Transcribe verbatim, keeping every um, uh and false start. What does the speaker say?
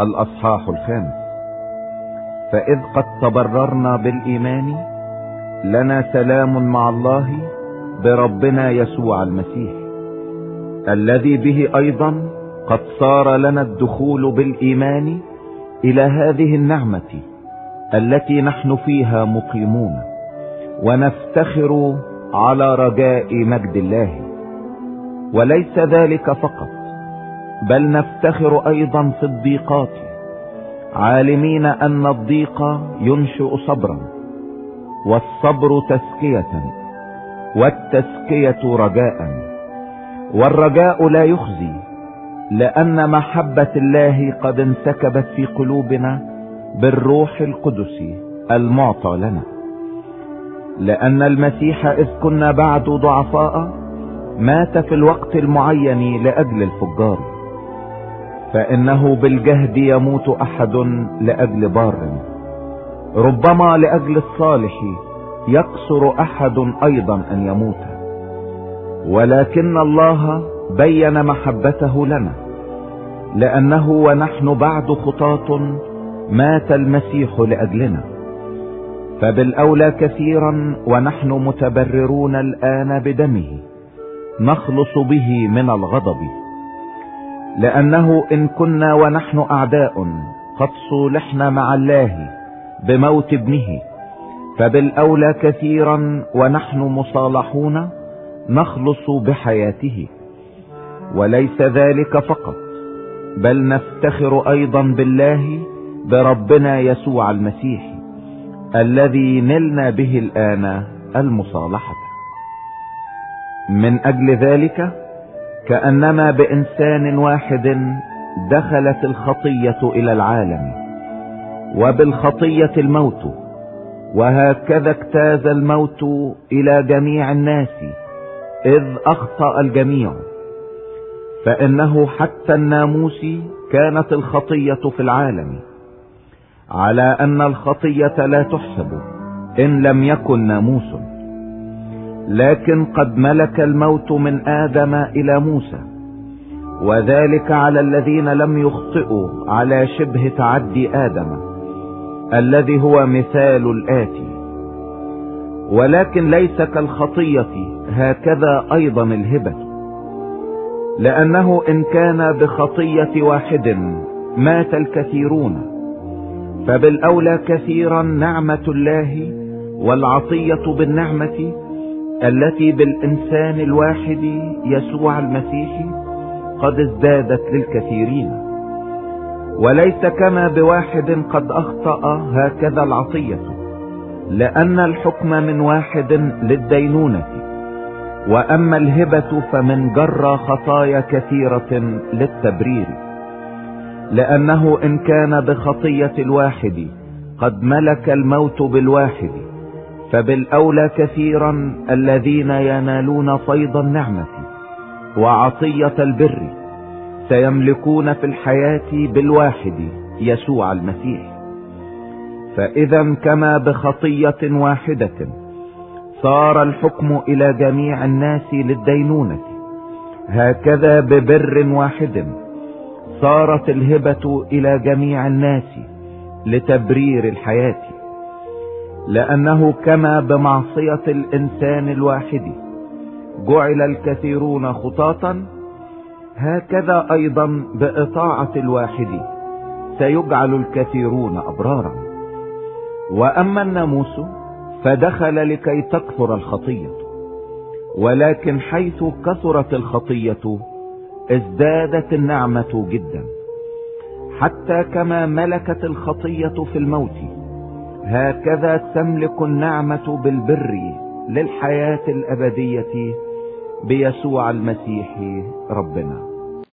الأصحاح الخامس. فإذ قد تبررنا بالإيمان لنا سلام مع الله بربنا يسوع المسيح، الذي به أيضا قد صار لنا الدخول بالإيمان إلى هذه النعمة التي نحن فيها مقيمون، ونفتخر على رجاء مجد الله. وليس ذلك فقط، بل نفتخر أيضا في الضيقات، عالمين أن الضيق ينشئ صبرا، والصبر تزكية، والتزكية رجاء، والرجاء لا يخزي، لأن محبة الله قد انسكبت في قلوبنا بالروح القدس المعطى لنا. لأن المسيح إذ كنا بعد ضعفاء مات في الوقت المعين لأجل الفجار، فإنه بالجهد يموت أحد لأجل بار، ربما لأجل الصالح يقصر أحد أيضا أن يموت. ولكن الله بين محبته لنا، لأنه ونحن بعد خطاة مات المسيح لأجلنا، فبالأولى كثيرا ونحن متبررون الآن بدمه نخلص به من الغضب. لأنه إن كنا ونحن أعداء قد صولحنا مع الله بموت ابنه، فبالأولى كثيرا ونحن مصالحون نخلص بحياته. وليس ذلك فقط، بل نفتخر أيضا بالله بربنا يسوع المسيح، الذي نلنا به الآن المصالحة. من أجل ذلك كأنما بإنسان واحد دخلت الخطية إلى العالم، وبالخطية الموت، وهكذا اجتاز الموت إلى جميع الناس إذ أخطأ الجميع. فإنه حتى الناموس كانت الخطية في العالم، على أن الخطية لا تحسب إن لم يكن ناموس، لكن قد ملك الموت من آدم إلى موسى، وذلك على الذين لم يخطئوا على شبه تعدي آدم الذي هو مثال الآتي. ولكن ليس كالخطية هكذا أيضا الهبة، لأنه إن كان بخطية واحد مات الكثيرون، فبالأولى كثيرا نعمة الله والعطية بالنعمة التي بالإنسان الواحد يسوع المسيح قد ازدادت للكثيرين. وليس كما بواحد قد أخطأ هكذا العطية، لأن الحكم من واحد للدينونة، وأما الهبة فمن جرى خطايا كثيرة للتبرير. لأنه إن كان بخطية الواحد قد ملك الموت بالواحد، فبالأولى كثيرا الذين ينالون فيض النعمة وعطية البر سيملكون في الحياة بالواحد يسوع المسيح. فإذا كما بخطية واحدة صار الحكم إلى جميع الناس للدينونة، هكذا ببر واحد صارت الهبة إلى جميع الناس لتبرير الحياة. لأنه كما بمعصية الإنسان الواحد جعل الكثيرون خطاة، هكذا أيضا بإطاعة الواحد سيجعل الكثيرون أبرارا. وأما الناموس فدخل لكي تكثر الخطية، ولكن حيث كثرت الخطية ازدادت النعمة جدا، حتى كما ملكت الخطية في الموت هكذا تملك النعمة بالبر للحياة الأبدية بيسوع المسيح ربنا.